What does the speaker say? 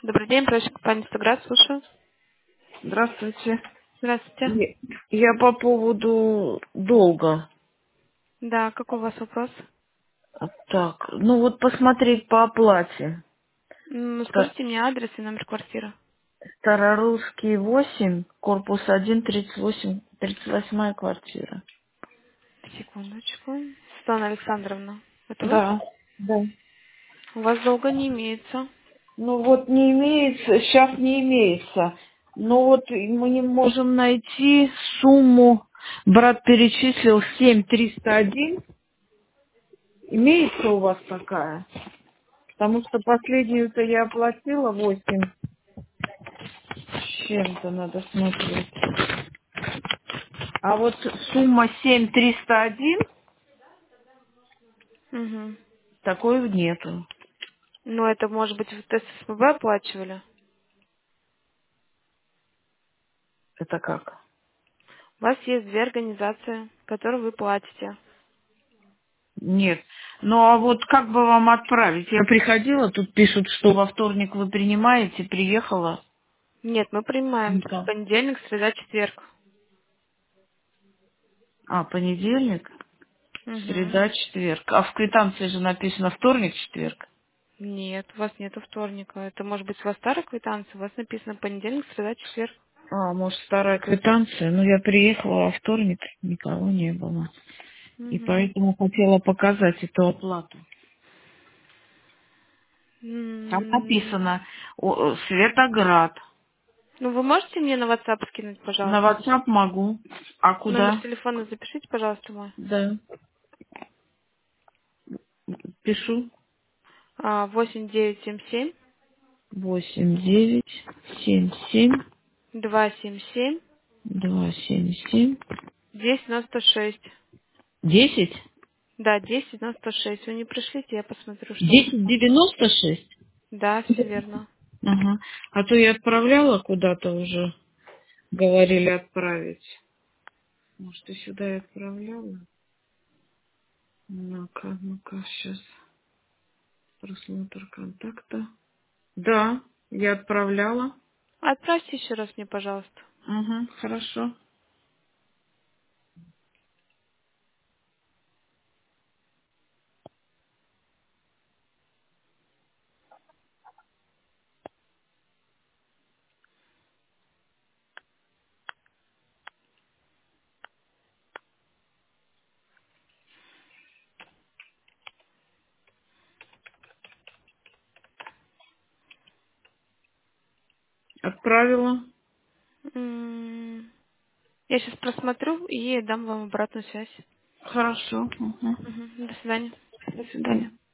Добрый день, прошу компания «Стоград», слушаю. Здравствуйте. Здравствуйте. Я я по поводу долга. Да, какой у вас вопрос? Так, ну вот посмотреть по оплате. Ста- Скажите мне адрес и номер квартиры. Старорусский 8, корпус 1, 38, 38 квартира. Секундочку. Светлана Александровна, это вы? Да, да. У вас долга не имеется. Ну вот не имеется, сейчас не имеется. Но вот мы не можем найти сумму. Брат перечислил 7301. Имеется у вас такая? Потому что последнюю-то я оплатила 8. С чем-то надо смотреть. А вот сумма 7301 Угу. такой нету. Ну, это, может быть, в ТССПБ оплачивали? Это как? У вас есть две организации, которые вы платите. Нет. Ну а вот как бы вам отправить? Я приходила, тут пишут, что во вторник вы принимаете, приехала. Нет, мы принимаем Да. понедельник, среда, четверг. А, понедельник, Угу. среда, четверг. А в квитанции же написано вторник, четверг. Нет, у вас нету вторника. Это может быть у вас старая квитанция, у вас написано понедельник, среда, четверг. А, может, старая квитанция. Ну, я приехала во вторник, никого не было. И Угу. поэтому хотела показать эту оплату. Там М, написано Светоград. Ну, вы можете мне на WhatsApp скинуть, На пожалуйста? WhatsApp могу. А Номер куда? телефона запишите, пожалуйста, мой. Да. Пишу. 8977 8 9 7 7 277 2 7 7 1096. 10 Да, 1096. Вы не пришлите, я посмотрю, что у вас. 10 96. Да, все верно. Ага. А то я отправляла куда-то уже. Говорили отправить. Может, и сюда я отправляла? Ну-ка, сейчас. Просмотр контакта. Да, я отправляла. Отправьте еще раз мне, пожалуйста. Угу, хорошо. Отправила. М, Я сейчас просмотрю и дам вам обратную связь. Хорошо. Угу. Мгм. До свидания. До свидания.